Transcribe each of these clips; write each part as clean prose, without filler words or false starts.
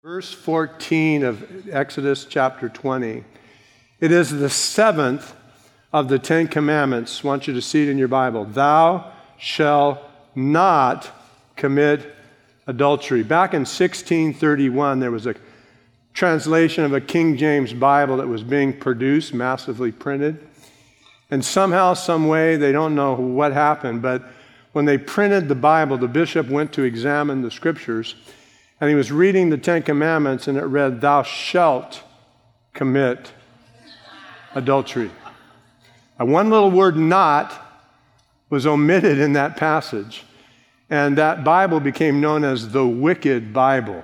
Verse 14 of Exodus chapter 20. It is the seventh of the Ten Commandments. I want you to see it in your Bible. Thou shalt not commit adultery. Back in 1631, there was a translation of a King James Bible that was being produced, massively printed. And somehow, some way, they don't know what happened, but when they printed the Bible, the bishop went to examine the scriptures, and he was reading the Ten Commandments, and it read, thou shalt commit adultery. And one little word, not, was omitted in that passage, and that Bible became known as the Wicked Bible.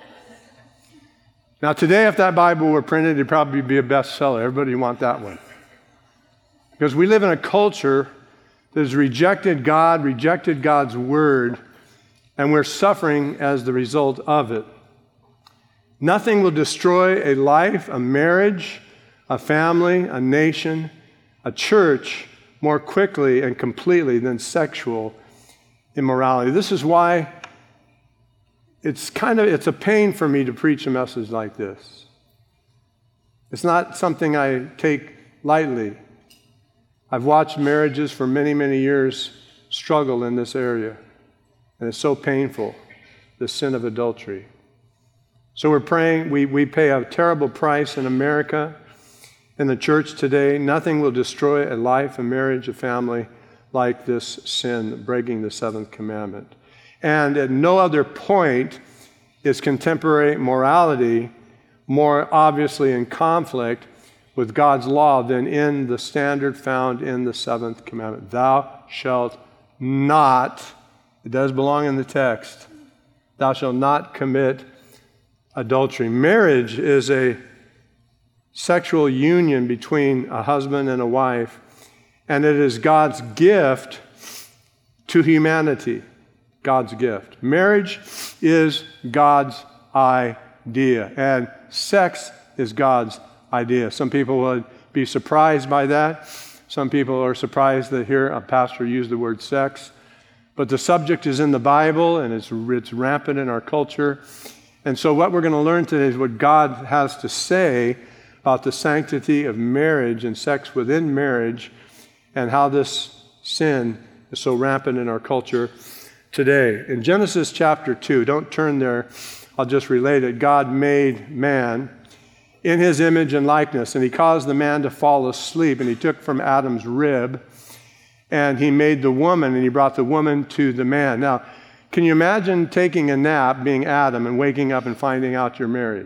Now today, if that Bible were printed, it'd probably be a bestseller. Everybody would want that one. Because we live in a culture that has rejected God, rejected God's word, and we're suffering as the result of it. Nothing will destroy a life, a marriage, a family, a nation, a church more quickly and completely than sexual immorality. This is why it's a pain for me to preach a message like this. It's not something I take lightly. I've watched marriages for many, many years struggle in this area. And it's so painful, the sin of adultery. So we're praying, we pay a terrible price in America, in the church today. Nothing will destroy a life, a marriage, a family like this sin, breaking the seventh commandment. And at no other point is contemporary morality more obviously in conflict with God's law than in the standard found in the seventh commandment. Thou shalt not, it does belong in the text, thou shalt not commit adultery. Marriage is a sexual union between a husband and a wife, and it is God's gift to humanity. God's gift. Marriage is God's idea, and sex is God's idea. Some people would be surprised by that. Some people are surprised that here a pastor used the word sex. But the subject is in the Bible, and it's rampant in our culture. And so what we're going to learn today is what God has to say about the sanctity of marriage and sex within marriage, and how this sin is so rampant in our culture today. In Genesis chapter 2, don't turn there, I'll just relate it. God made man in his image and likeness, and he caused the man to fall asleep, and he took from Adam's rib, and he made the woman, and he brought the woman to the man. Now, can you imagine taking a nap, being Adam, and waking up and finding out you're married?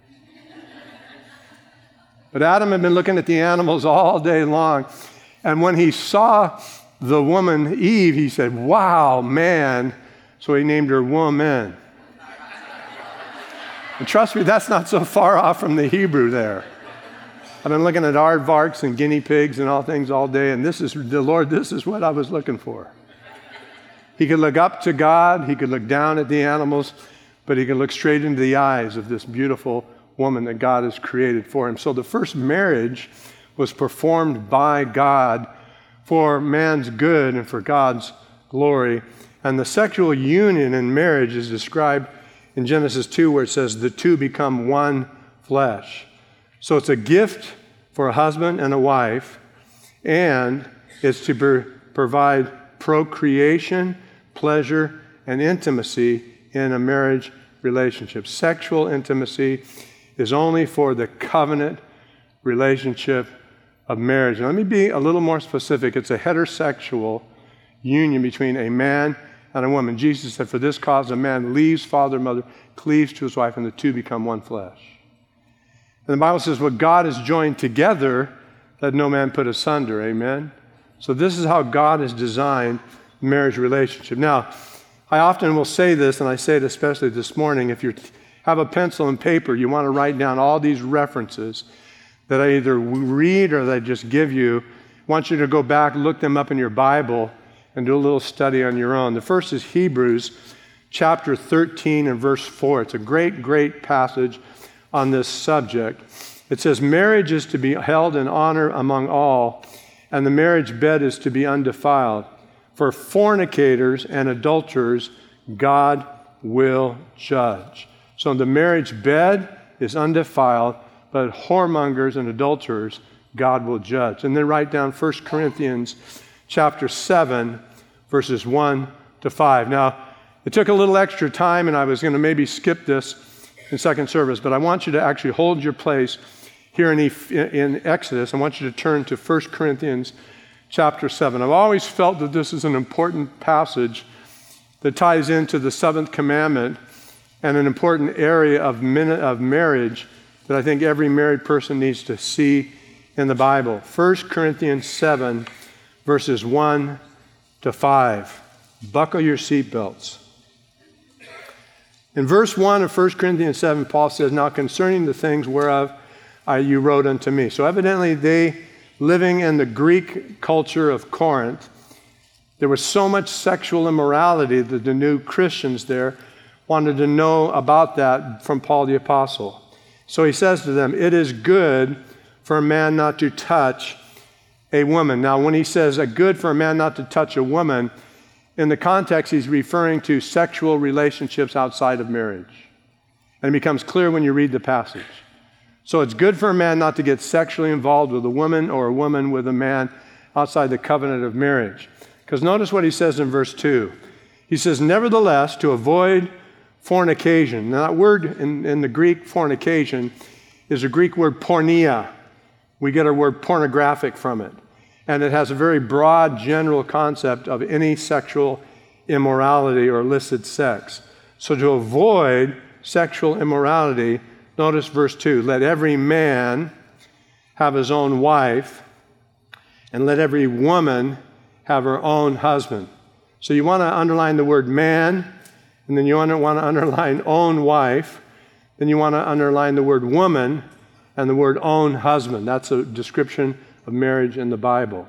But Adam had been looking at the animals all day long, and when he saw the woman Eve, he said, wow, man. So he named her woman. And trust me, that's not so far off from the Hebrew there. I've been looking at aardvarks and guinea pigs and all things all day, and this is what I was looking for. He could look up to God, he could look down at the animals, but he could look straight into the eyes of this beautiful woman that God has created for him. So the first marriage was performed by God for man's good and for God's glory. And the sexual union in marriage is described in Genesis 2, where it says, the two become one flesh. So it's a gift for a husband and a wife, and it's to provide procreation, pleasure, and intimacy in a marriage relationship. Sexual intimacy is only for the covenant relationship of marriage. Now, let me be a little more specific. It's a heterosexual union between a man and a woman. Jesus said, for this cause a man leaves father and mother, cleaves to his wife, and the two become one flesh. And the Bible says, what God has joined together, let no man put asunder. Amen? So this is how God has designed marriage relationship. Now, I often will say this, and I say it especially this morning, if you have a pencil and paper, you want to write down all these references that I either read or that I just give you. I want you to go back, look them up in your Bible, and do a little study on your own. The first is Hebrews chapter 13 and verse 4. It's a great, great passage on this subject. It says, marriage is to be held in honor among all, and the marriage bed is to be undefiled. For fornicators and adulterers, God will judge. So the marriage bed is undefiled, but whoremongers and adulterers God will judge. And then write down 1 Corinthians chapter 7, verses 1 to 5. Now, it took a little extra time, and I was going to maybe skip this in second service, but I want you to actually hold your place here in Exodus. I want you to turn to 1 Corinthians chapter 7. I've always felt that this is an important passage that ties into the seventh commandment and an important area of marriage that I think every married person needs to see in the Bible. 1 Corinthians 7, verses 1 to 5. Buckle your seatbelts. In verse 1 of 1 Corinthians 7, Paul says, "Now concerning the things whereof you wrote unto me." So evidently they, living in the Greek culture of Corinth, there was so much sexual immorality that the new Christians there wanted to know about that from Paul the Apostle. So he says to them, "It is good for a man not to touch a woman." Now, when he says good for a man not to touch a woman, in the context, he's referring to sexual relationships outside of marriage. And it becomes clear when you read the passage. So it's good for a man not to get sexually involved with a woman or a woman with a man outside the covenant of marriage. Because notice what he says in verse 2. He says, "Nevertheless, to avoid fornication." Now, that word in the Greek, fornication, is a Greek word porneia. We get our word pornographic from it. And it has a very broad, general concept of any sexual immorality or illicit sex. So to avoid sexual immorality, notice verse 2, "Let every man have his own wife, and let every woman have her own husband." So you want to underline the word man, and then you want to underline own wife, then you want to underline the word woman and the word own husband. That's a description of marriage in the Bible.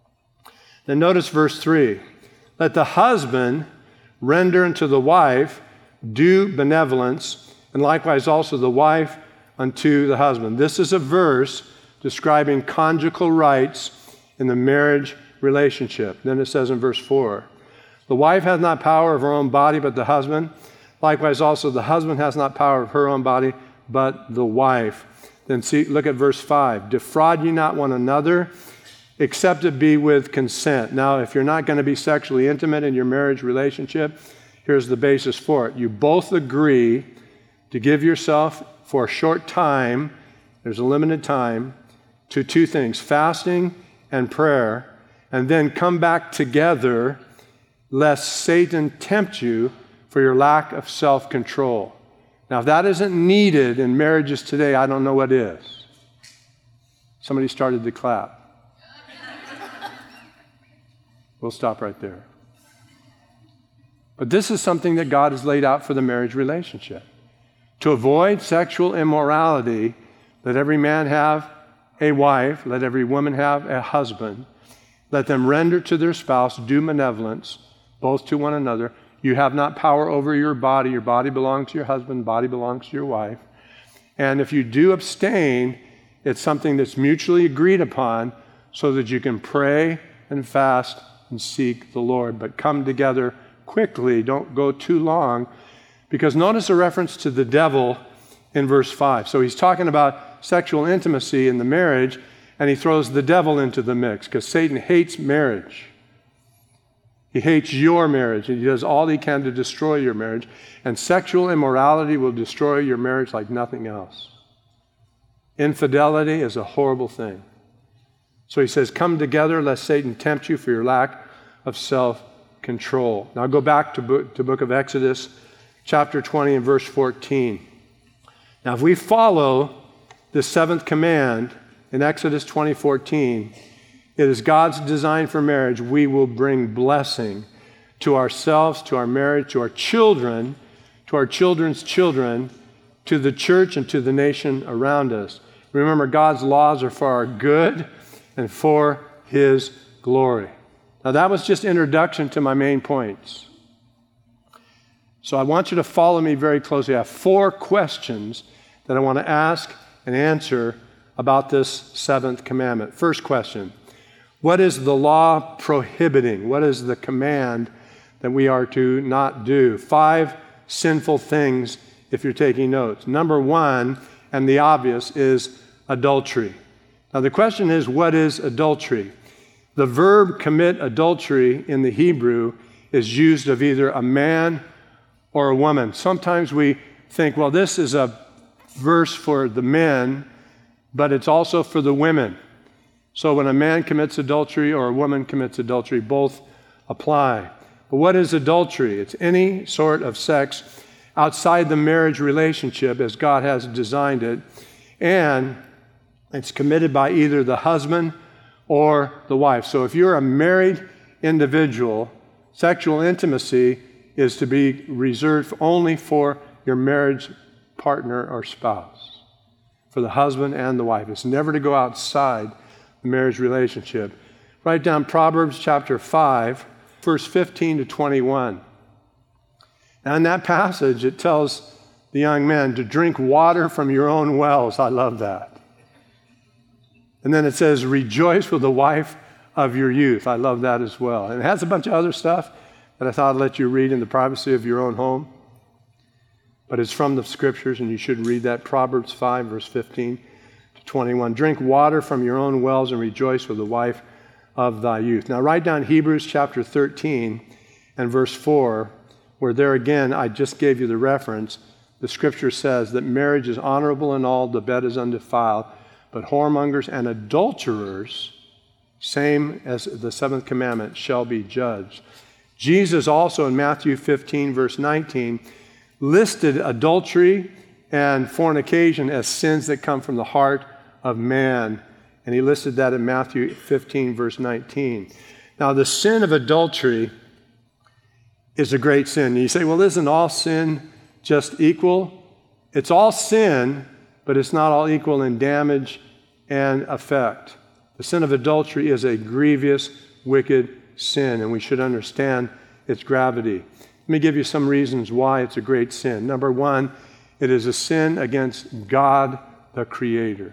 Then notice verse 3. "Let the husband render unto the wife due benevolence, and likewise also the wife unto the husband." This is a verse describing conjugal rights in the marriage relationship. Then it says in verse 4, "The wife hath not power of her own body, but the husband. Likewise also the husband has not power of her own body, but the wife." Then look at verse 5. "Defraud ye not one another, except it be with consent." Now, if you're not going to be sexually intimate in your marriage relationship, here's the basis for it. You both agree to give yourself for a short time, there's a limited time, to two things, fasting and prayer, and then come back together lest Satan tempt you for your lack of self-control. Now, if that isn't needed in marriages today, I don't know what is. Somebody started to clap. We'll stop right there. But this is something that God has laid out for the marriage relationship. To avoid sexual immorality, let every man have a wife, let every woman have a husband. Let them render to their spouse due benevolence, both to one another. You have not power over your body. Your body belongs to your husband. Body belongs to your wife. And if you do abstain, it's something that's mutually agreed upon so that you can pray and fast and seek the Lord. But come together quickly. Don't go too long. Because notice a reference to the devil in verse 5. So he's talking about sexual intimacy in the marriage, and he throws the devil into the mix because Satan hates marriage. He hates your marriage, and he does all he can to destroy your marriage. And sexual immorality will destroy your marriage like nothing else. Infidelity is a horrible thing. So he says, come together lest Satan tempt you for your lack of self-control. Now go back to book of Exodus, chapter 20 and verse 14. Now if we follow the seventh command in Exodus 20:14, it is God's design for marriage. We will bring blessing to ourselves, to our marriage, to our children, to our children's children, to the church, and to the nation around us. Remember, God's laws are for our good and for His glory. Now, that was just introduction to my main points. So I want you to follow me very closely. I have 4 questions that I want to ask and answer about this seventh commandment. First question. What is the law prohibiting? What is the command that we are to not do? 5 sinful things if you're taking notes. Number one, and the obvious, is adultery. Now the question is, what is adultery? The verb commit adultery in the Hebrew is used of either a man or a woman. Sometimes we think, well, this is a verse for the men, but it's also for the women. So when a man commits adultery or a woman commits adultery, both apply. But what is adultery? It's any sort of sex outside the marriage relationship as God has designed it, and it's committed by either the husband or the wife. So if you're a married individual, sexual intimacy is to be reserved only for your marriage partner or spouse, for the husband and the wife. It's never to go outside the marriage relationship. Write down Proverbs chapter 5, verse 15 to 21. Now in that passage, it tells the young men to drink water from your own wells. I love that. And then it says, rejoice with the wife of your youth. I love that as well. And it has a bunch of other stuff that I thought I'd let you read in the privacy of your own home. But it's from the scriptures, and you should read that. Proverbs 5, verse 15 to 21. Drink water from your own wells and rejoice with the wife of thy youth. Now write down Hebrews chapter 13 and verse 4, where there again, I just gave you the reference. The scripture says that marriage is honorable in all, the bed is undefiled, but whoremongers and adulterers, same as the seventh commandment, shall be judged. Jesus also in Matthew 15, verse 19, listed adultery and fornication as sins that come from the heart of man. And he listed that in Matthew 15, verse 19. Now, the sin of adultery is a great sin. And you say, well, isn't all sin just equal? It's all sin, but it's not all equal in damage and effect. The sin of adultery is a grievous, wicked sin, and we should understand its gravity. Let me give you some reasons why it's a great sin. Number one, it is a sin against God, the Creator.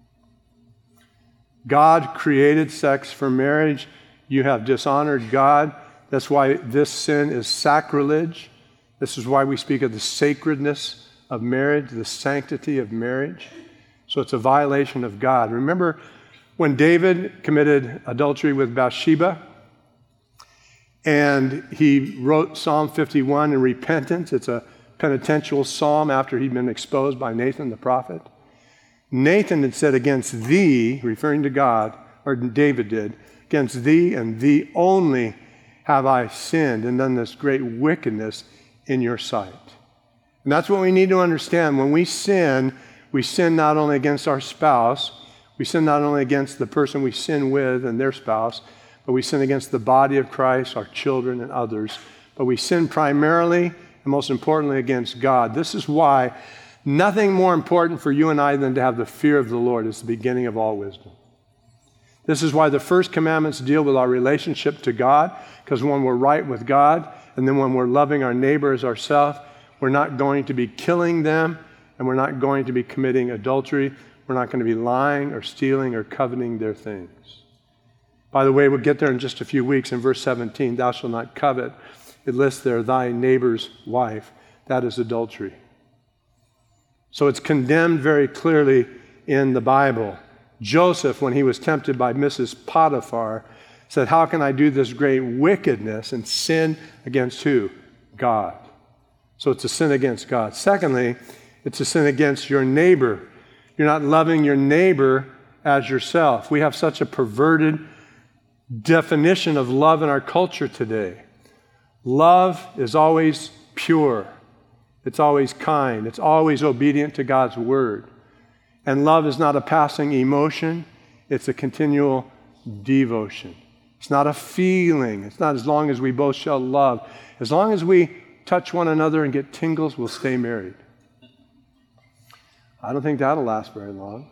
God created sex for marriage. You have dishonored God. That's why this sin is sacrilege. This is why we speak of the sacredness of marriage, the sanctity of marriage. So it's a violation of God. Remember when David committed adultery with Bathsheba and he wrote Psalm 51 in repentance? It's a penitential psalm after he'd been exposed by Nathan the prophet. Nathan had said, against thee, referring to God, or David did, against thee and thee only have I sinned and done this great wickedness in your sight. And that's what we need to understand. When we sin not only against our spouse, we sin not only against the person we sin with and their spouse, but we sin against the body of Christ, our children and others. But we sin primarily and most importantly against God. This is why nothing more important for you and I than to have the fear of the Lord is the beginning of all wisdom. This is why the first commandments deal with our relationship to God, because when we're right with God, and then when we're loving our neighbor as ourselves, we're not going to be killing them, and we're not going to be committing adultery. We're not going to be lying or stealing or coveting their things. By the way, we'll get there in just a few weeks. In verse 17, thou shalt not covet. It lists there, thy neighbor's wife. That is adultery. So it's condemned very clearly in the Bible. Joseph, when he was tempted by Mrs. Potiphar, said, how can I do this great wickedness and sin against who? God. So it's a sin against God. Secondly, it's a sin against your neighbor. You're not loving your neighbor as yourself. We have such a perverted definition of love in our culture today. Love is always pure. It's always kind. It's always obedient to God's word. And love is not a passing emotion. It's a continual devotion. It's not a feeling. It's not as long as we both shall love. As long as we touch one another and get tingles, we'll stay married. I don't think that'll last very long.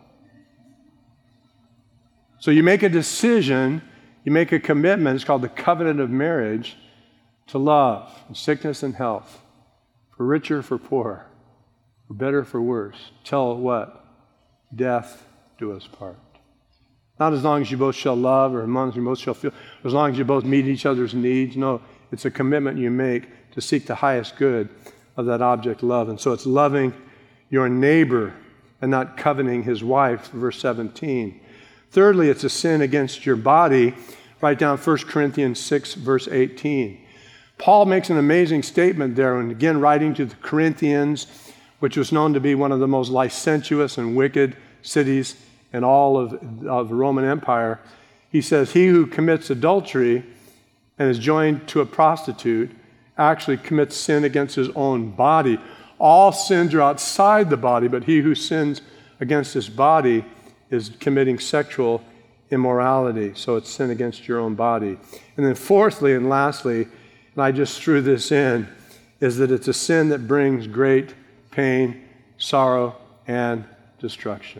So you make a decision, you make a commitment, it's called the covenant of marriage, to love in sickness and health, for richer, for poorer, for better, for worse, till what? Death do us part. Not as long as you both shall love, or as long as you both shall feel, as long as you both meet each other's needs. No, it's a commitment you make to seek the highest good of that object love. And so it's loving your neighbor and not coveting his wife, verse 17. Thirdly, it's a sin against your body. Write down 1 Corinthians 6, verse 18. Paul makes an amazing statement there, and again, writing to the Corinthians, which was known to be one of the most licentious and wicked cities in all of the Roman Empire. He says, he who commits adultery and is joined to a prostitute actually commits sin against his own body. All sins are outside the body, but he who sins against his body is committing sexual immorality. So it's sin against your own body. And then fourthly and lastly, and I just threw this in, is that it's a sin that brings great pain, sorrow, and destruction.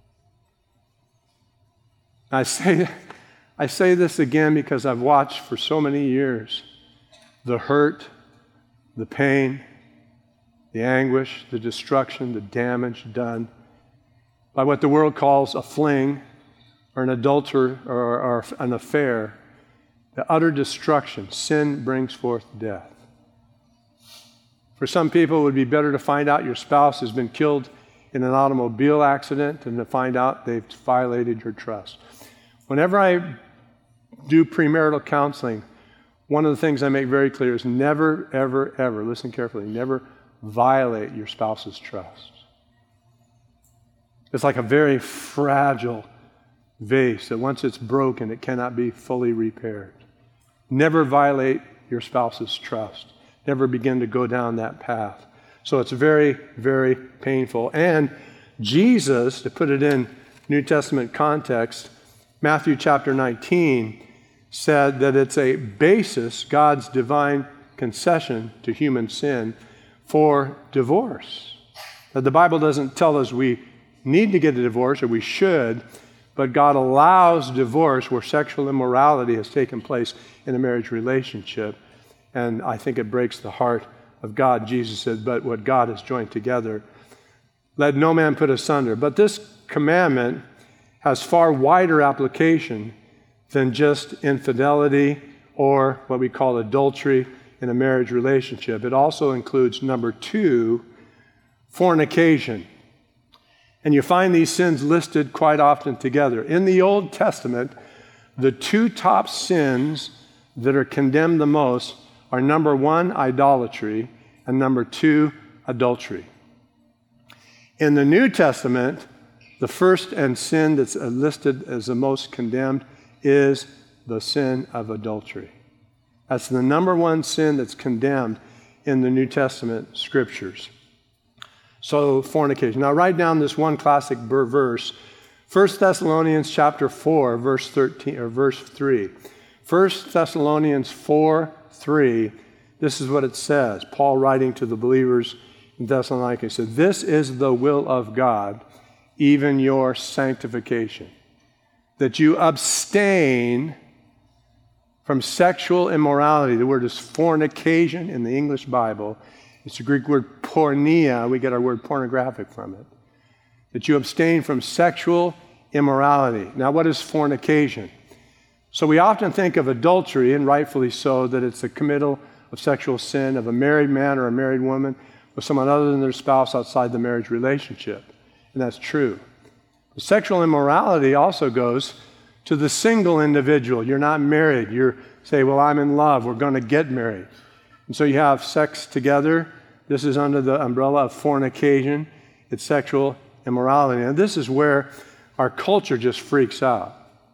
I say this again because I've watched for so many years the hurt, the pain, the anguish, the destruction, the damage done by what the world calls a fling or an adulterer or an affair. The utter destruction. Sin brings forth death. For some people, it would be better to find out your spouse has been killed in an automobile accident than to find out they've violated your trust. Whenever I do premarital counseling, one of the things I make very clear is never, ever, ever, listen carefully, never violate your spouse's trust. It's like a very fragile vase that once it's broken, it cannot be fully repaired. Never violate your spouse's trust. Never begin to go down that path. So it's very, very painful. And Jesus, to put it in New Testament context, Matthew chapter 19 said that it's a basis, God's divine concession to human sin, for divorce. Now, the Bible doesn't tell us we need to get a divorce, or we should, but God allows divorce where sexual immorality has taken place in a marriage relationship. And I think it breaks the heart of God. Jesus said, but what God has joined together, let no man put asunder. But this commandment has far wider application than just infidelity or what we call adultery in a marriage relationship. It also includes, number 2, fornication. And you find these sins listed quite often together. In the Old Testament, the 2 top sins that are condemned the most are number 1, idolatry, and number 2, adultery. In the New Testament, the first and sin that's listed as the most condemned is the sin of adultery. That's the number 1 sin that's condemned in the New Testament scriptures. So fornication. Now write down this one classic verse, 1 Thessalonians chapter 4, verse 13 or verse 3. 1 Thessalonians 4:3. This is what it says. Paul writing to the believers in Thessalonica, he said, "This is the will of God, even your sanctification, that you abstain from sexual immorality." The word is fornication in the English Bible. It's the Greek word porneia. We get our word pornographic from it. That you abstain from sexual immorality. Now, what is fornication? So we often think of adultery, and rightfully so, that it's the committal of sexual sin of a married man or a married woman with someone other than their spouse outside the marriage relationship. And that's true. But sexual immorality also goes to the single individual. You're not married. You say, well, I'm in love. We're going to get married. And so you have sex together. This is under the umbrella of fornication. It's sexual immorality. And this is where our culture just freaks out.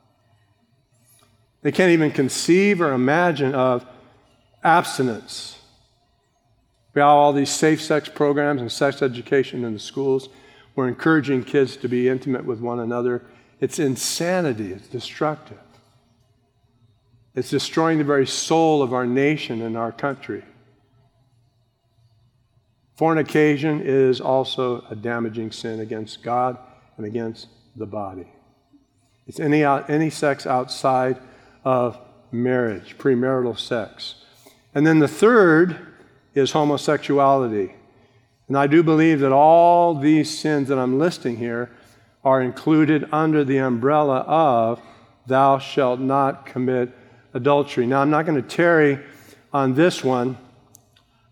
They can't even conceive or imagine of abstinence. We have all these safe sex programs and sex education in the schools. We're encouraging kids to be intimate with one another. It's insanity. It's destructive. It's destroying the very soul of our nation and our country. Fornication is also a damaging sin against God and against the body. It's any sex outside of marriage, premarital sex. And then the third is homosexuality. And I do believe that all these sins that I'm listing here are included under the umbrella of thou shalt not commit adultery. Now, I'm not going to tarry on this one,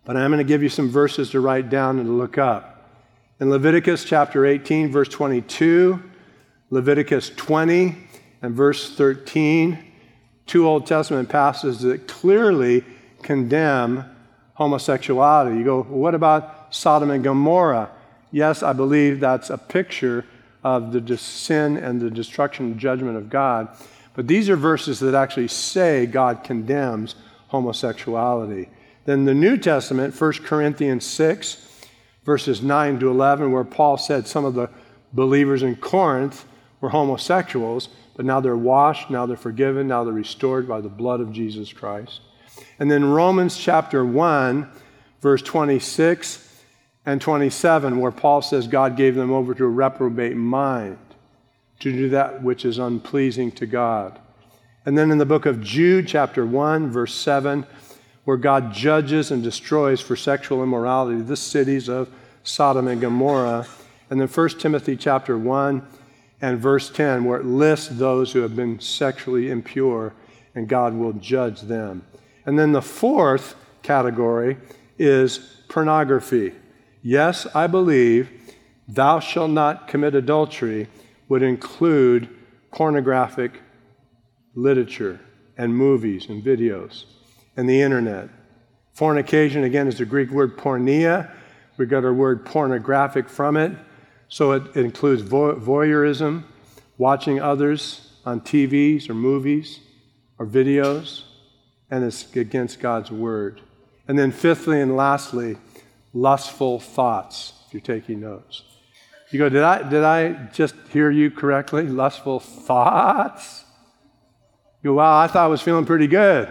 But I'm going to give you some verses to write down and to look up. In Leviticus chapter 18, verse 22, Leviticus 20 and verse 13, two Old Testament passages that clearly condemn homosexuality. You go, well, what about Sodom and Gomorrah? Yes, I believe that's a picture of the sin and the destruction and judgment of God. But these are verses that actually say God condemns homosexuality. Then the New Testament, 1 Corinthians 6, verses 9 to 11, where Paul said some of the believers in Corinth were homosexuals, but now they're washed, now they're forgiven, now they're restored by the blood of Jesus Christ. And then Romans chapter 1, verse 26 and 27, where Paul says God gave them over to a reprobate mind to do that which is unpleasing to God. And then in the book of Jude, chapter 1, verse 7, where God judges and destroys for sexual immorality the cities of Sodom and Gomorrah. And then 1 Timothy chapter 1 and verse 10, where it lists those who have been sexually impure, and God will judge them. And then the fourth category is pornography. Yes, I believe thou shalt not commit adultery would include pornographic literature and movies and videos and the internet. Fornication, again, is the Greek word porneia. We got our word pornographic from it. So it includes voyeurism, watching others on TVs or movies or videos, and it's against God's word. And then fifthly and lastly, lustful thoughts, if you're taking notes. You go, did I just hear you correctly? Lustful thoughts? You go, wow, I thought I was feeling pretty good.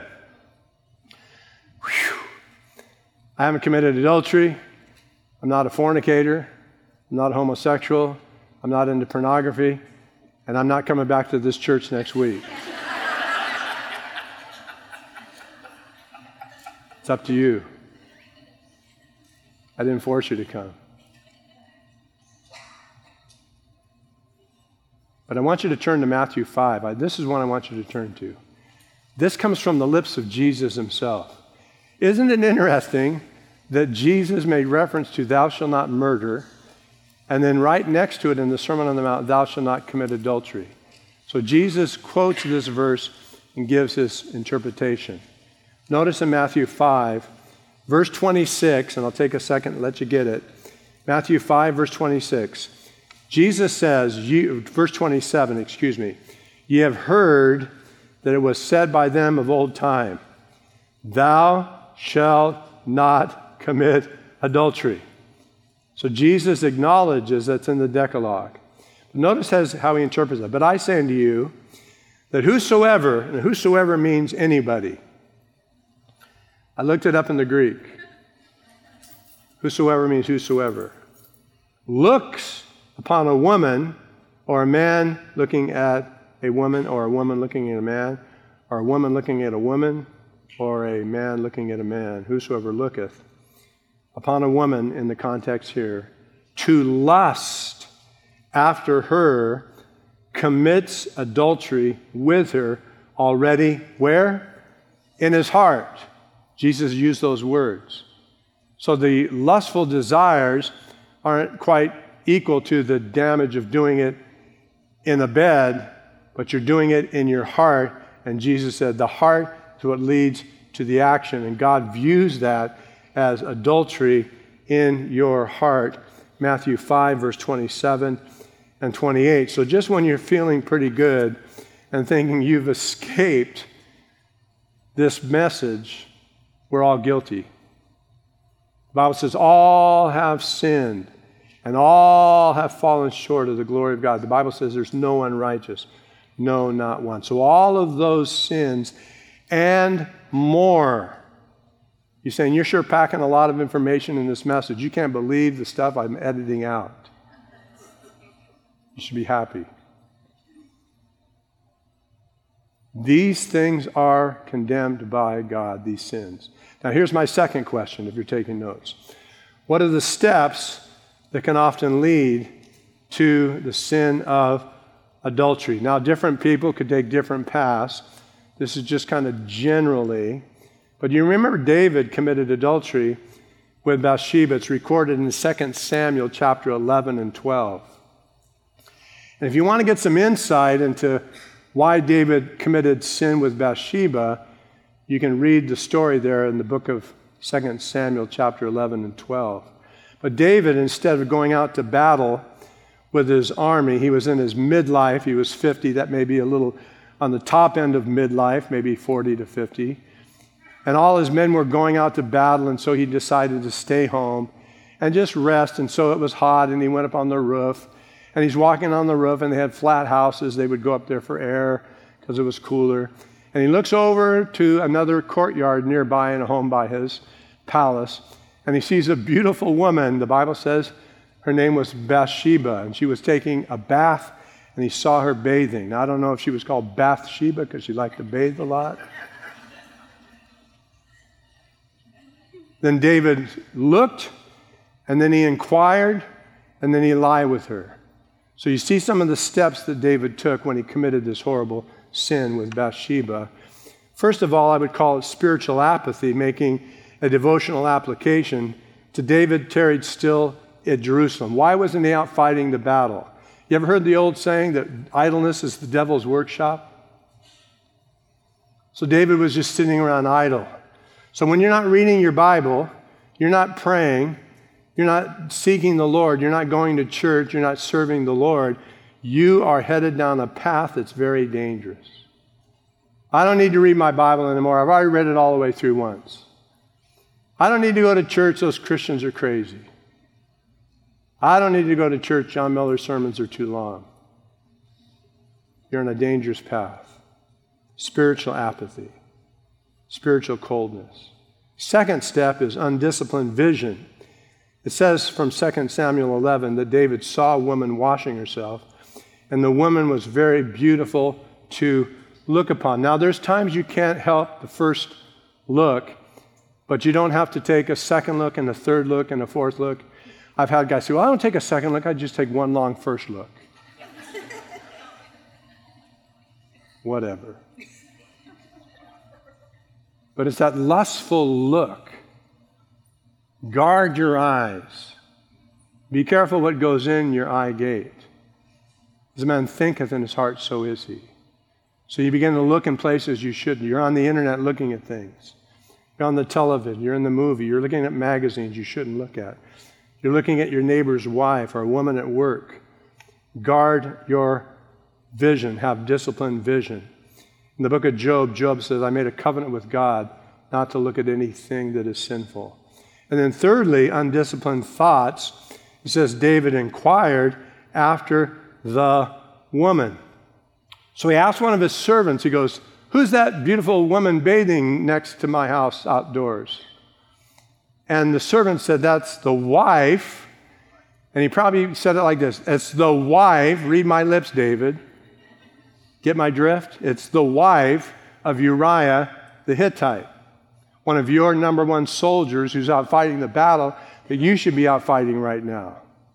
Whew. I haven't committed adultery. I'm not a fornicator. I'm not a homosexual. I'm not into pornography. And I'm not coming back to this church next week. It's up to you. I didn't force you to come. But I want you to turn to Matthew 5. This is one I want you to turn to. This comes from the lips of Jesus himself. Isn't it interesting that Jesus made reference to thou shalt not murder, and then right next to it in the Sermon on the Mount, thou shalt not commit adultery. So Jesus quotes this verse and gives his interpretation. Notice in Matthew 5, verse 26, and I'll take a second and let you get it. Matthew 5, verse 26. Jesus says, verse 27, ye have heard that it was said by them of old time, thou shalt not commit adultery. So Jesus acknowledges that's in the Decalogue. Notice how he interprets it. But I say unto you that whosoever, and whosoever means anybody. I looked it up in the Greek. Whosoever means whosoever. Looks upon a woman, or a man looking at a woman, or a woman looking at a man, or a woman looking at a woman, or a man looking at a man. Whosoever looketh upon a woman in the context here, to lust after her, commits adultery with her already, where? In his heart. Jesus used those words. So the lustful desires aren't quite equal to the damage of doing it in the bed, but you're doing it in your heart. And Jesus said the heart is what leads to the action. And God views that as adultery in your heart. Matthew 5, verse 27 and 28. So just when you're feeling pretty good and thinking you've escaped this message, we're all guilty. The Bible says all have sinned and all have fallen short of the glory of God. The Bible says there's no one righteous, no, not one. So all of those sins and more. You're saying, you're sure packing a lot of information in this message. You can't believe the stuff I'm editing out. You should be happy. These things are condemned by God, these sins. Now here's my second question, if you're taking notes. What are the steps that can often lead to the sin of adultery? Now different people could take different paths. This is just kind of generally. But you remember David committed adultery with Bathsheba. It's recorded in 2 Samuel chapter 11 and 12. And if you want to get some insight into why David committed sin with Bathsheba, you can read the story there in the book of 2 Samuel chapter 11 and 12. But David, instead of going out to battle with his army, he was in his midlife. He was 50. That may be a little on the top end of midlife, maybe 40 to 50. And all his men were going out to battle, and so he decided to stay home and just rest. And so it was hot, and he went up on the roof. And he's walking on the roof, and they had flat houses. They would go up there for air because it was cooler. And he looks over to another courtyard nearby in a home by his palace, and he sees a beautiful woman. The Bible says her name was Bathsheba, and she was taking a bath, and he saw her bathing. Now, I don't know if she was called Bathsheba because she liked to bathe a lot. Then David looked, and then he inquired, and then he lied with her. So you see some of the steps that David took when he committed this horrible sin with Bathsheba. First of all, I would call it spiritual apathy, making a devotional application to David tarried still at Jerusalem. Why wasn't he out fighting the battle? You ever heard the old saying that idleness is the devil's workshop? So David was just sitting around idle. So when you're not reading your Bible, you're not praying, you're not seeking the Lord, you're not going to church, you're not serving the Lord, you are headed down a path that's very dangerous. I don't need to read my Bible anymore. I've already read it all the way through once. I don't need to go to church. Those Christians are crazy. I don't need to go to church. John Miller's sermons are too long. You're on a dangerous path. Spiritual apathy. Spiritual coldness. Second step is undisciplined vision. It says from 2 Samuel 11 that David saw a woman washing herself, and the woman was very beautiful to look upon. Now, there's times you can't help the first look, but you don't have to take a second look and a third look and a fourth look. I've had guys say, well, I don't take a second look, I just take one long first look. Whatever. But it's that lustful look. Guard your eyes. Be careful what goes in your eye gate. As a man thinketh in his heart, so is he. So you begin to look in places you shouldn't. You're on the internet looking at things. You're on the television. You're in the movie. You're looking at magazines you shouldn't look at. You're looking at your neighbor's wife or a woman at work. Guard your vision. Have disciplined vision. In the book of Job, Job says, I made a covenant with God not to look at anything that is sinful. And then thirdly, undisciplined thoughts. It says David inquired after the woman. So he asked one of his servants, he goes, who's that beautiful woman bathing next to my house outdoors? And the servant said, that's the wife. And he probably said it like this, it's the wife, read my lips, David. Get my drift? It's the wife of Uriah the Hittite, one of your number one soldiers who's out fighting the battle that you should be out fighting right now.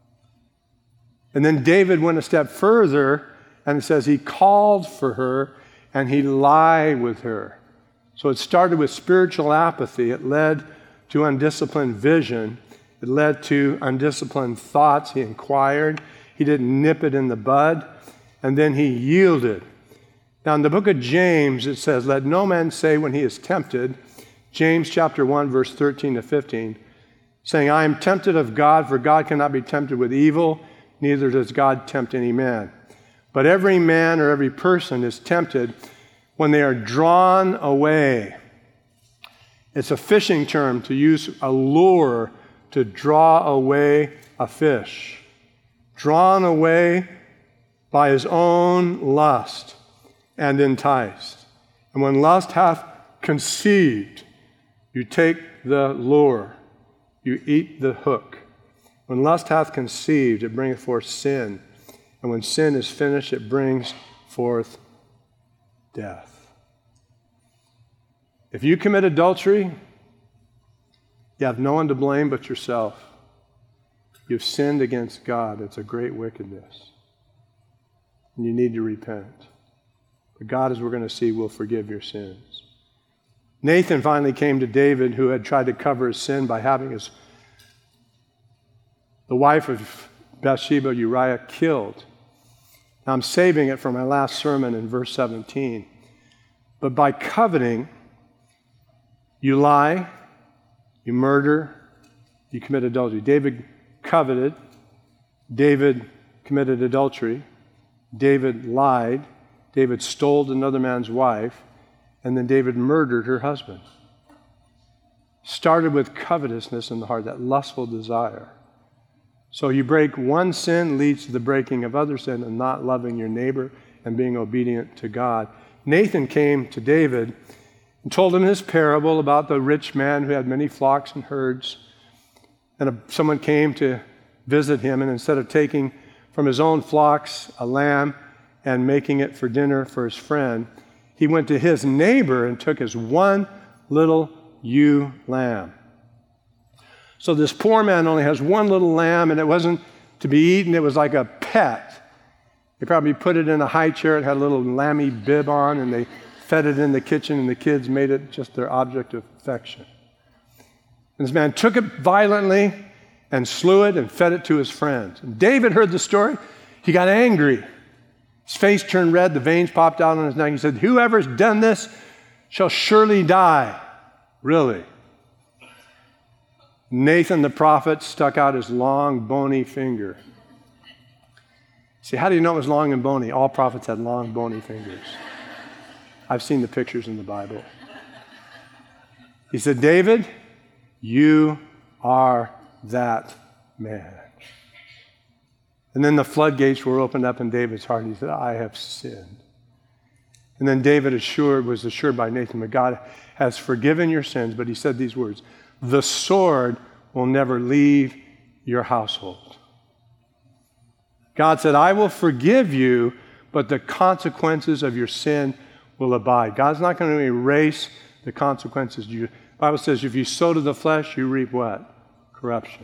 And then David went a step further, and it says he called for her and he lied with her. So it started with spiritual apathy. It led to undisciplined vision. It led to undisciplined thoughts. He inquired. He didn't nip it in the bud. And then he yielded. Now in the book of James, it says, let no man say when he is tempted, James chapter 1, verse 13 to 15, saying, I am tempted of God, for God cannot be tempted with evil, neither does God tempt any man. But every man or every person is tempted when they are drawn away. It's a fishing term to use a lure to draw away a fish. Drawn away by his own lust and enticed. And when lust hath conceived, you take the lure, you eat the hook. When lust hath conceived, it bringeth forth sin. And when sin is finished, it brings forth death. If you commit adultery, you have no one to blame but yourself. You've sinned against God. It's a great wickedness. And you need to repent. But God, as we're going to see, will forgive your sins. Nathan finally came to David, who had tried to cover his sin by having his the wife of Bathsheba, Uriah, killed. Now, I'm saving it for my last sermon in verse 17. But by coveting, you lie, you murder, you commit adultery. David coveted, David committed adultery, David lied, David stole another man's wife, and then David murdered her husband. Started with covetousness in the heart, that lustful desire. So you break one sin leads to the breaking of other sin and not loving your neighbor and being obedient to God. Nathan came to David and told him this parable about the rich man who had many flocks and herds. And someone came to visit him, and instead of taking from his own flocks a lamb and making it for dinner for his friend, he went to his neighbor and took his one little ewe lamb. So this poor man only has one little lamb, and it wasn't to be eaten. It was like a pet. They probably put it in a high chair. It had a little lammy bib on, and they fed it in the kitchen, and the kids made it just their object of affection. And this man took it violently and slew it and fed it to his friends. And David heard the story. He got angry. His face turned red. The veins popped out on his neck. He said, "Whoever's done this shall surely die." Really? Nathan the prophet stuck out his long, bony finger. See, how do you know it was long and bony? All prophets had long, bony fingers. I've seen the pictures in the Bible. He said, "David, you are that man." And then the floodgates were opened up in David's heart. He said, "I have sinned." And then David was assured by Nathan that God has forgiven your sins, but he said these words, "The sword will never leave your household." God said, "I will forgive you, but the consequences of your sin will abide." God's not going to erase the consequences. The Bible says, if you sow to the flesh, you reap what? Corruption.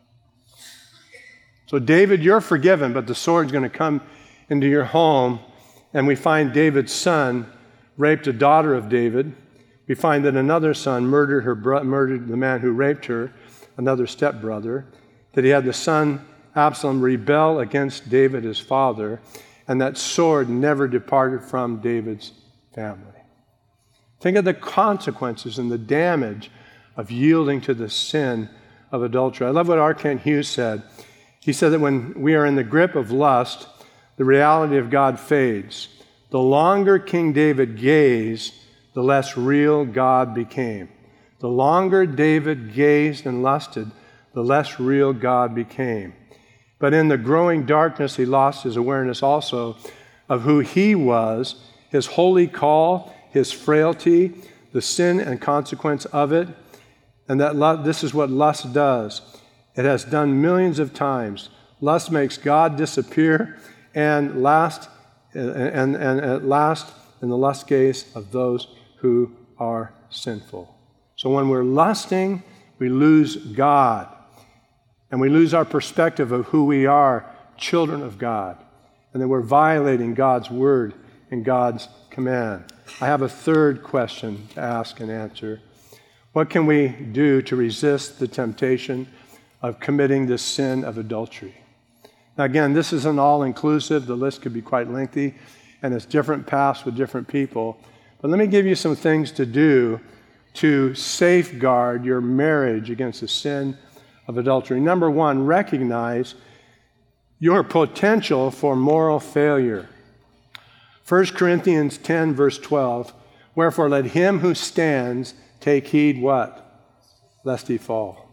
So David, you're forgiven, but the sword's going to come into your home. And we find David's son raped a daughter of David. We find that another son murdered the man who raped her, another stepbrother. That he had the son Absalom rebel against David, his father, and that sword never departed from David's family. Think of the consequences and the damage of yielding to the sin of adultery. I love what R. Kent Hughes said. He said that when we are in the grip of lust, the reality of God fades. The longer King David gazed, the less real God became. The longer David gazed and lusted, the less real God became. But in the growing darkness, he lost his awareness also of who he was, his holy call, his frailty, the sin and consequence of it, and that this is what lust does. It has done millions of times. Lust makes God disappear and last in the lust gaze of those who are sinful. So when we're lusting, we lose God, and we lose our perspective of who we are, children of God, and then we're violating God's word and God's command. I have a third question to ask and answer. What can we do to resist the temptation of committing the sin of adultery? Now again, this isn't all-inclusive. The list could be quite lengthy, and it's different paths with different people. But let me give you some things to do to safeguard your marriage against the sin of adultery. Number one, recognize your potential for moral failure. 1 Corinthians 10, verse 12, "Wherefore let him who stands take heed," what? "Lest he fall."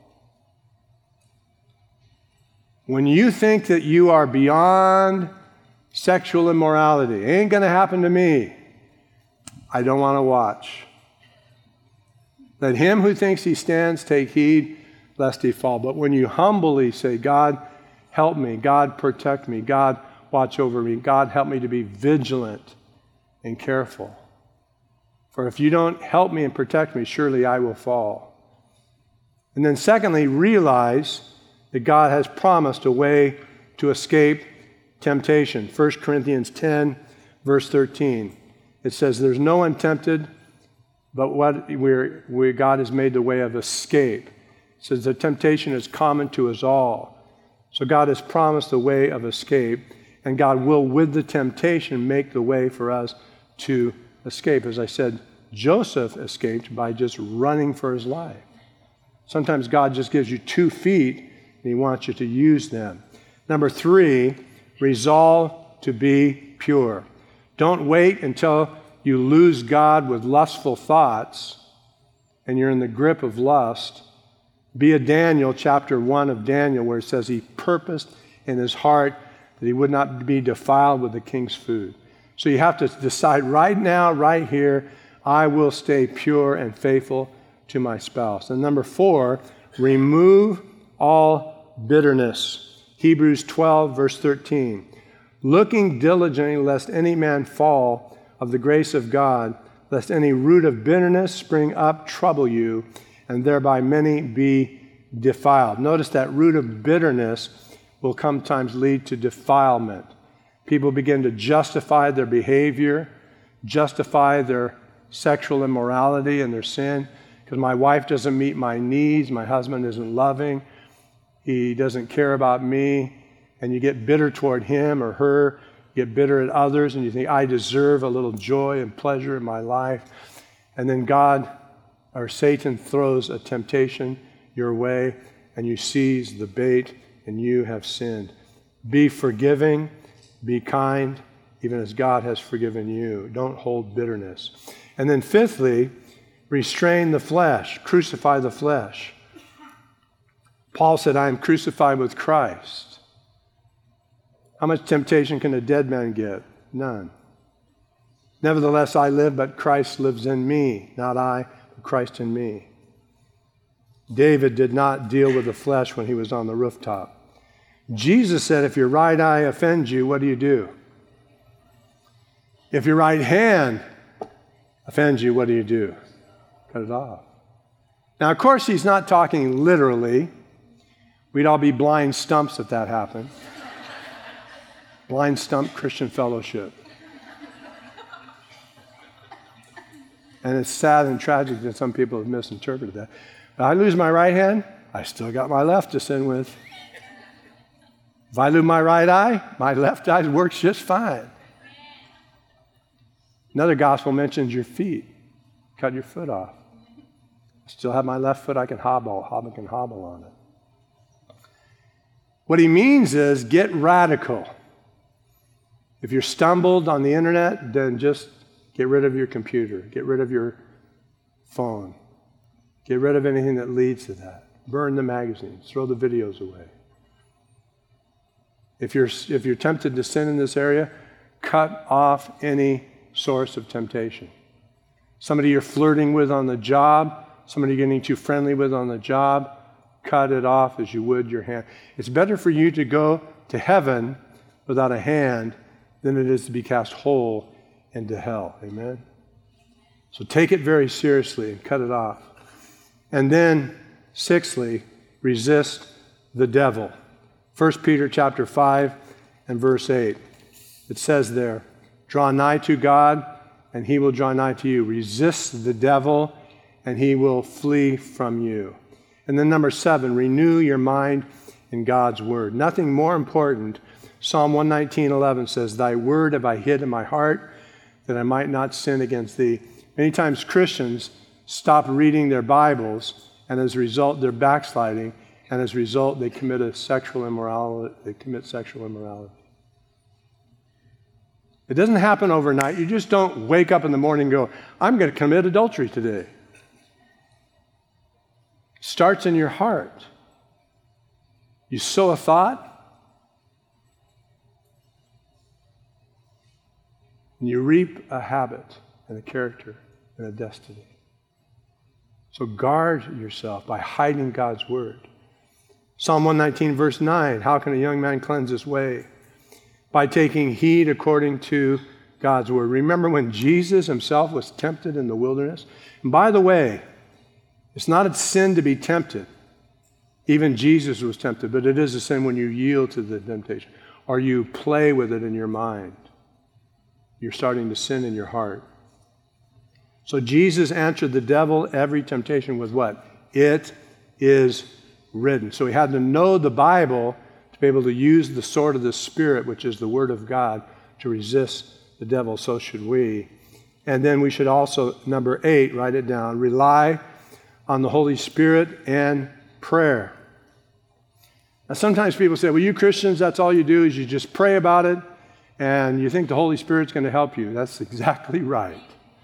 When you think that you are beyond sexual immorality, ain't going to happen to me, I don't want to watch. Let him who thinks he stands take heed, lest he fall. But when you humbly say, "God, help me. God, protect me. God, watch over me. God, help me to be vigilant and careful. For if you don't help me and protect me, surely I will fall." And then secondly, realize that God has promised a way to escape temptation. 1 Corinthians 10, verse 13. It says, "There's no one tempted, but God has made the way of escape." It says the temptation is common to us all. So God has promised a way of escape, and God will, with the temptation, make the way for us to escape. As I said, Joseph escaped by just running for his life. Sometimes God just gives you 2 feet, and he wants you to use them. Number 3, resolve to be pure. Don't wait until you lose God with lustful thoughts and you're in the grip of lust. Be a Daniel, chapter 1 of Daniel, where it says he purposed in his heart that he would not be defiled with the king's food. So you have to decide right now, right here, I will stay pure and faithful to my spouse. And number 4, remove all bitterness. Hebrews 12, verse 13. Looking diligently lest any man fall of the grace of God, lest any root of bitterness spring up, trouble you, and thereby many be defiled. Notice that root of bitterness will sometimes lead to defilement. People begin to justify their behavior, justify their sexual immorality and their sin, because my wife doesn't meet my needs, my husband isn't loving, he doesn't care about me, and you get bitter toward him or her, you get bitter at others, and you think, I deserve a little joy and pleasure in my life. And then God or Satan throws a temptation your way, and you seize the bait, and you have sinned. Be forgiving, be kind, even as God has forgiven you. Don't hold bitterness. And then fifthly, restrain the flesh, crucify the flesh. Paul said, I am crucified with Christ. How much temptation can a dead man get? None. Nevertheless, I live, but Christ lives in me. Not I, but Christ in me. David did not deal with the flesh when he was on the rooftop. Jesus said, if your right eye offends you, what do? If your right hand offends you, what do? Cut it off. Now, of course, he's not talking literally. We'd all be blind stumps if that happened. Blind Stump Christian Fellowship. And it's sad and tragic that some people have misinterpreted that. If I lose my right hand, I still got my left to sin with. If I lose my right eye, my left eye works just fine. Another gospel mentions your feet. Cut your foot off. I still have my left foot, I can hobble on it. What he means is get radical. If you're stumbled on the internet, then just get rid of your computer. Get rid of your phone. Get rid of anything that leads to that. Burn the magazines. Throw the videos away. If you're tempted to sin in this area, cut off any source of temptation. Somebody you're flirting with on the job, somebody you're getting too friendly with on the job, cut it off as you would your hand. It's better for you to go to heaven without a hand than it is to be cast whole into hell. Amen? So take it very seriously and cut it off. And then, sixthly, resist the devil. 1 Peter chapter 5 and verse 8. It says there, draw nigh to God, and he will draw nigh to you. Resist the devil, and he will flee from you. And then number 7, renew your mind in God's word. Nothing more important. Psalm 119:11 says, thy word have I hid in my heart, that I might not sin against thee. Many times Christians stop reading their Bibles, and as a result, they're backsliding, and as a result, they commit sexual immorality. It doesn't happen overnight. You just don't wake up in the morning and go, I'm going to commit adultery today. It starts in your heart. You sow a thought, and you reap a habit and a character and a destiny. So guard yourself by hiding God's word. Psalm 119, verse 9, how can a young man cleanse his way? By taking heed according to God's word. Remember when Jesus himself was tempted in the wilderness? And by the way, it's not a sin to be tempted. Even Jesus was tempted, but it is a sin when you yield to the temptation or you play with it in your mind. You're starting to sin in your heart. So Jesus answered the devil every temptation with what? It is written. So he had to know the Bible to be able to use the sword of the Spirit, which is the Word of God, to resist the devil. So should we. And then we should also, number 8, write it down, rely on the Holy Spirit and prayer. Now, sometimes people say, well, you Christians, that's all you do is you just pray about it and you think the Holy Spirit's going to help you. That's exactly right.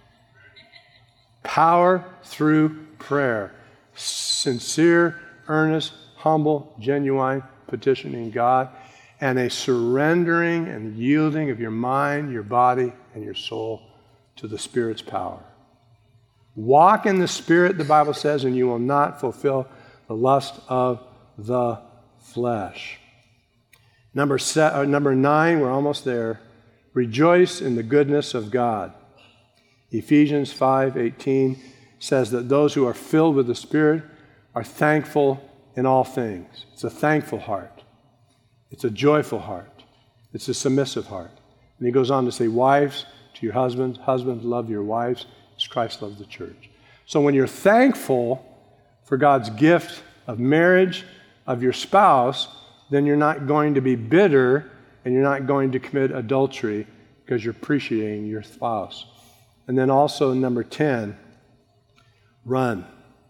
Power through prayer. Sincere, earnest, humble, genuine petitioning God, and a surrendering and yielding of your mind, your body, and your soul to the Spirit's power. Walk in the Spirit, the Bible says, and you will not fulfill the lust of the flesh. Number 9, we're almost there. Rejoice in the goodness of God. Ephesians 5:18 says that those who are filled with the Spirit are thankful in all things. It's a thankful heart. It's a joyful heart. It's a submissive heart. And he goes on to say, wives, to your husbands, husbands, love your wives as Christ loved the church. So when you're thankful for God's gift of marriage, of your spouse, then you're not going to be bitter and you're not going to commit adultery because you're appreciating your spouse. And then also number 10, run.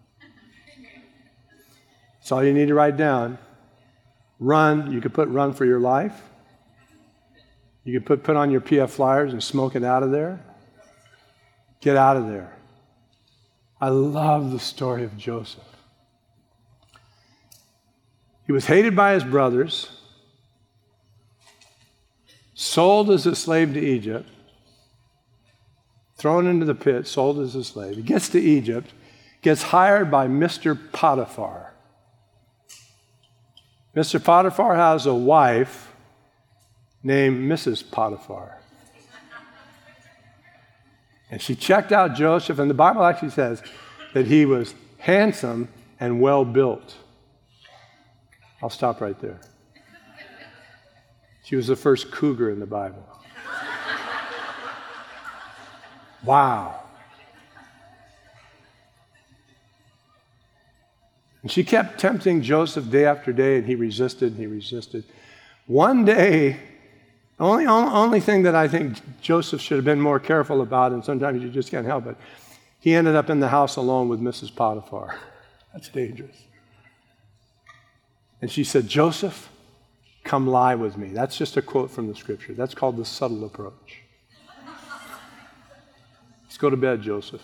That's all you need to write down. Run. You could put run for your life. You could put on your PF flyers and smoke it out of there. Get out of there. I love the story of Joseph. He was hated by his brothers, sold as a slave to Egypt, thrown into the pit, sold as a slave. He gets to Egypt, gets hired by Mr. Potiphar. Mr. Potiphar has a wife named Mrs. Potiphar. And she checked out Joseph, and the Bible actually says that he was handsome and well built. I'll stop right there. She was the first cougar in the Bible. Wow. And she kept tempting Joseph day after day, and he resisted and he resisted. One day, only thing that I think Joseph should have been more careful about, and sometimes you just can't help it, he ended up in the house alone with Mrs. Potiphar. That's dangerous. And she said, Joseph, come lie with me. That's just a quote from the scripture. That's called the subtle approach. Let's go to bed, Joseph.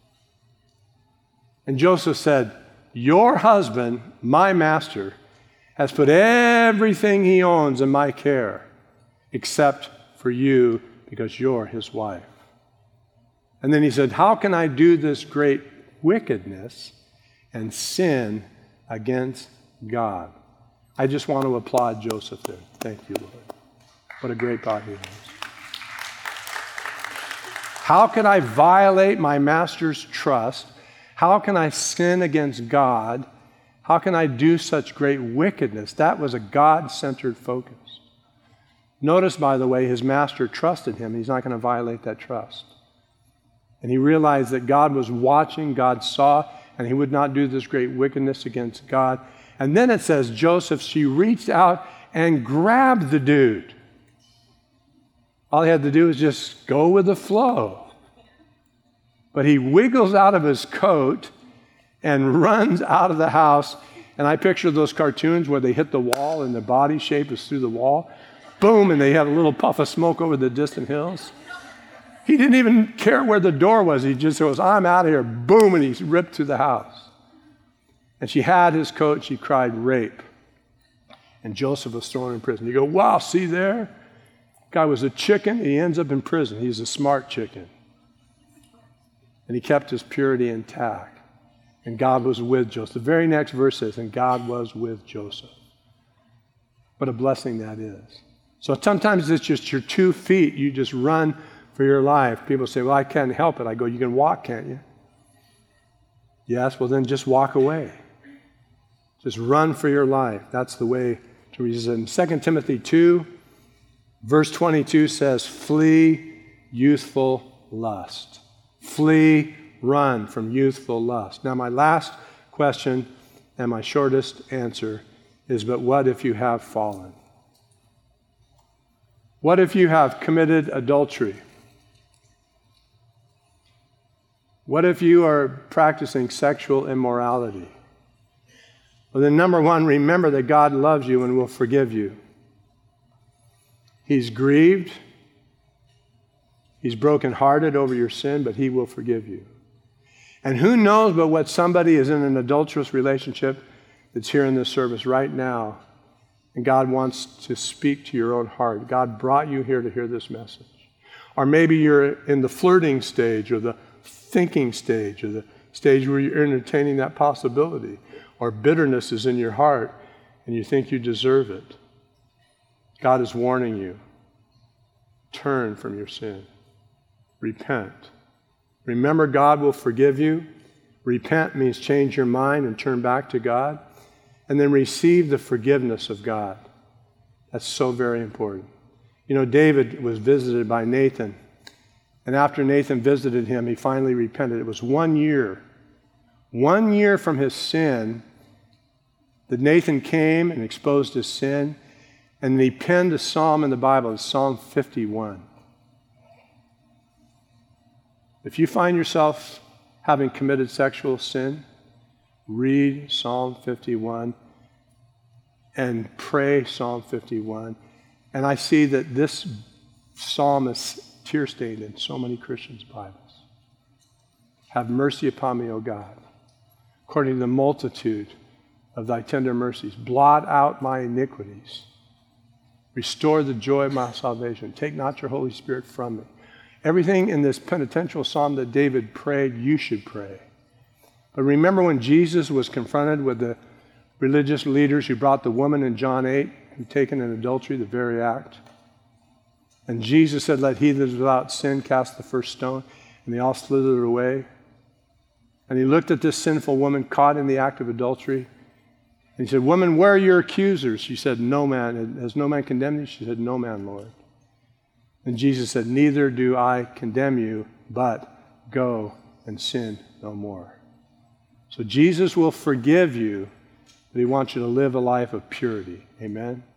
And Joseph said, your husband, my master, has put everything he owns in my care, except for you, because you're his wife. And then he said, how can I do this great wickedness and sin against God? I just want to applaud Joseph there. Thank you, Lord. What a great God he is. How can I violate my master's trust? How can I sin against God? How can I do such great wickedness? That was a God-centered focus. Notice, by the way, his master trusted him. He's not going to violate that trust. And he realized that God was watching, God saw, and he would not do this great wickedness against God. And then it says, Joseph, she reached out and grabbed the dude. All he had to do was just go with the flow. But he wiggles out of his coat and runs out of the house. And I picture those cartoons where they hit the wall and the body shape is through the wall. Boom, and they have a little puff of smoke over the distant hills. He didn't even care where the door was. He just goes, I'm out of here. Boom, and he's ripped through the house. And she had his coat. She cried, rape. And Joseph was thrown in prison. You go, wow, see there? Guy was a chicken. He ends up in prison. He's a smart chicken. And he kept his purity intact. And God was with Joseph. The very next verse says, and God was with Joseph. What a blessing that is. So sometimes it's just your 2 feet. You just run for your life. People say, well, I can't help it. I go, you can walk, can't you? Yes, well then just walk away. Just run for your life. That's the way to resist. 2 Timothy 2, verse 22 says, flee youthful lust. Flee, run from youthful lust. Now my last question and my shortest answer is, but what if you have fallen? What if you have committed adultery? What if you are practicing sexual immorality? Well, then number one, remember that God loves you and will forgive you. He's grieved. He's brokenhearted over your sin, but he will forgive you. And who knows but what somebody is in an adulterous relationship that's here in this service right now, and God wants to speak to your own heart. God brought you here to hear this message. Or maybe you're in the flirting stage or the thinking stage or the stage where you're entertaining that possibility, or bitterness is in your heart and you think you deserve it. God is warning you. Turn from your sin. Repent. Remember, God will forgive you. Repent means change your mind and turn back to God. And then receive the forgiveness of God. That's so very important. You know, David was visited by Nathan. And after Nathan visited him, he finally repented. It was 1 year. 1 year from his sin that Nathan came and exposed his sin. And he penned a psalm in the Bible, it's Psalm 51. If you find yourself having committed sexual sin, read Psalm 51 and pray Psalm 51. And I see that this psalm is tear-stained in so many Christians' Bibles. Have mercy upon me, O God, according to the multitude of thy tender mercies. Blot out my iniquities. Restore the joy of my salvation. Take not your Holy Spirit from me. Everything in this penitential psalm that David prayed, you should pray. But remember when Jesus was confronted with the religious leaders who brought the woman in John 8, who taken in adultery, the very act. And Jesus said, let he that is without sin cast the first stone. And they all slithered away. And he looked at this sinful woman caught in the act of adultery. And he said, woman, where are your accusers? She said, no man. Has no man condemned you? She said, no man, Lord. And Jesus said, neither do I condemn you, but go and sin no more. So Jesus will forgive you, but he wants you to live a life of purity. Amen?